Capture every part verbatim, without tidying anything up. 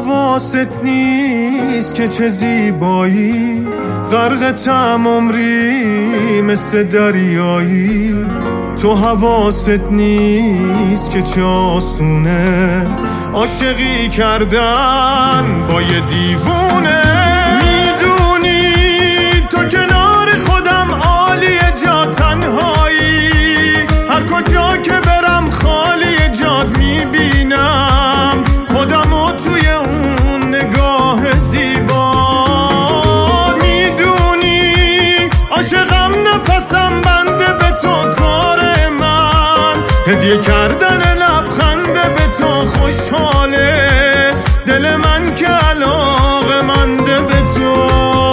حواست نیست که چه زیبایی، غرقتم عمری مثل دریایی. تو حواست نیست که چه آسونه عاشقی کردن با یه دیوونه. میدونی تو کنار خودم عالی، جا تنهایی، هر کجا که برم خالی جاد میبینم خودمو توی اون نگاه زیبا. میدونی عاشقم، نفسم بنده به تو، کار من هدیه کردن لبخنده به تو. خوشحاله دل من که علاقه منده به تو.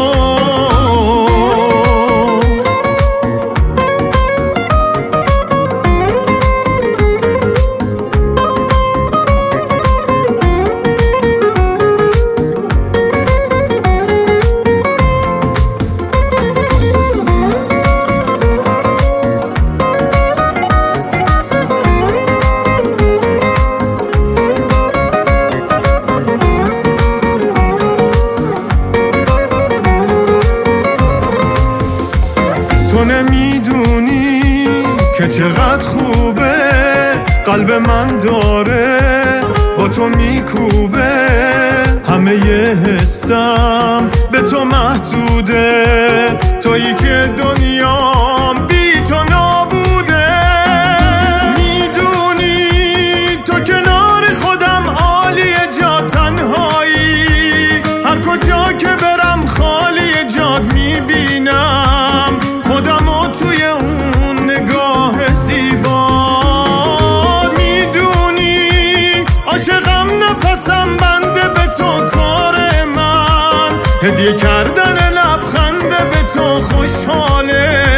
تو نمیدونی که چقدر خوبه قلب من داره با تو میکوبه. همه ی حسم به تو محدوده، تویی که دنیام بی تو نابوده. میدونی تو کنار خودم عالی، جا تنهایی، هر کجا که برم خالی جاد میبینم خودمو توی اون نگاه زیبا. میدونی عاشقم، نفسم بنده به تو، کار من هدیه کردن لبخنده به تو. خوشحاله